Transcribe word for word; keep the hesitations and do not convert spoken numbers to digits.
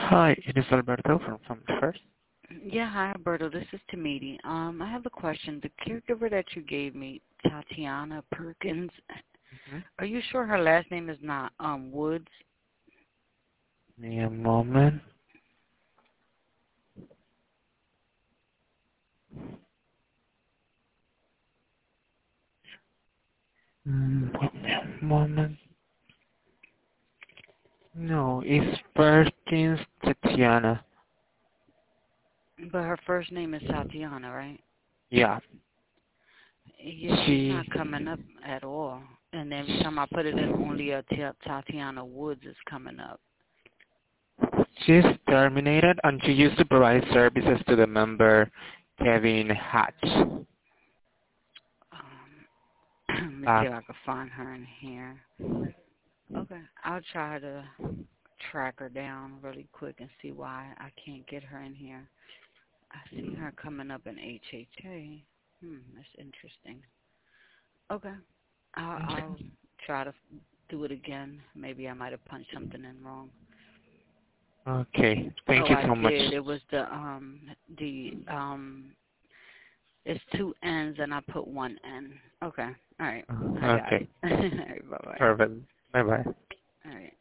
Hi, it is Alberto from Family First. Yeah, hi, Alberto. This is Tamidi. Um, I have a question. The caregiver that you gave me, Tatiana Perkins, Mm-hmm. are you sure her last name is not um Woods? Give me a moment. Mm, give me a moment. No, it's Perkins Tatiana. But her first name is Tatiana, right? Yeah. Yeah, she's She not coming up at all. And every time I put it in, only a T- Tatiana Woods is coming up. she's terminated and she used to provide services to the member Kevin Hatch. Um, let me see Uh, if I can find her in here. Okay, I'll try to track her down really quick and see why I can't get her in here. I see her coming up in H H A. Hmm, that's interesting. Okay, I'll, I'll try to do it again. Maybe I might have punched something in wrong. okay, thank Oh, you I so much. did. It was the um the um. It's two N's and I put one N. Okay, all right, I got Okay, it. All right, bye bye. perfect. Bye-bye. All right.